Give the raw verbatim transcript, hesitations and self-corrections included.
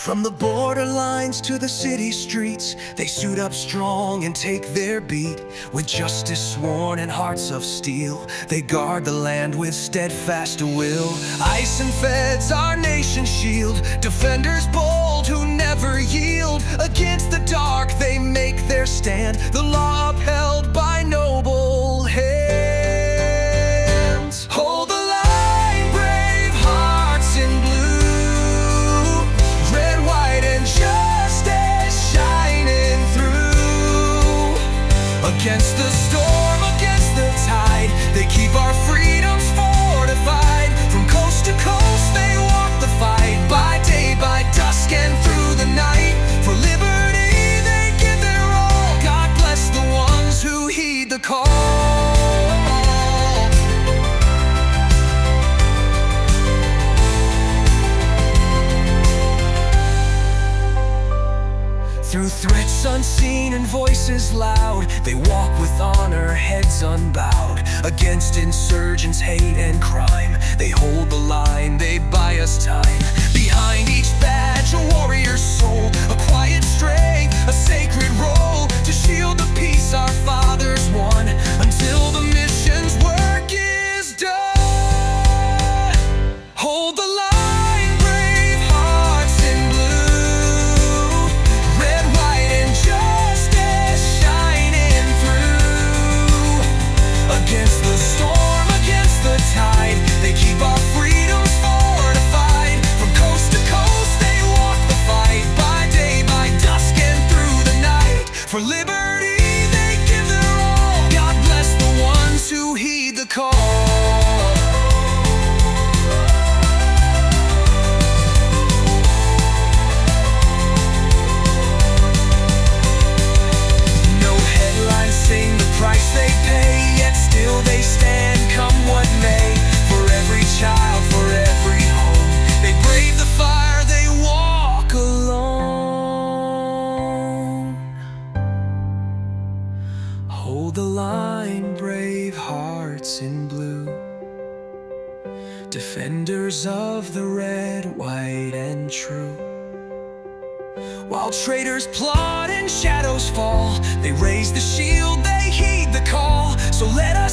From the borderlines to the city streets, they suit up strong and take their beat. With justice sworn and hearts of steel, they guard the land with steadfast will. Ice and feds, our nation's shield, defenders bold who never yield. Against the dark they make their stand, the law upheld by noble hands. Hold the line, brave hearts in blue, red, white, and justice shining through. Against the storm, against the tide, they keep our freedoms fortified. From coast to coast they walk the fight, by day, by dusk, and through the night. For liberty they give their all. God bless the ones who heed the call. Through threats unseen and voices loud, they walk with honor, heads unbowed. Against insurgents, hate, and crime, they hold the line, they buy us time. Behind each badge a warrior's soul, a quiet strength, a sacred role, to shield the peace our fathers won, until the mission's work is done. Hold the line, brave hearts in blue, red, white, and justice shining through. Against the storm, against the tide, they keep our freedoms fortified. From coast to coast they walk the fight, by day, by dusk, and through the night. For liberty they give their all. God bless the ones who heed the call. No headlines sing the price they pay, yet still they stand, come what may. For every child, for every home, they brave the fire, they walk alone. Hold the line, brave hearts in blue, defenders of the red, white, and true. While traitors plot and shadows fall, they raise the shield, they heed the call. So let us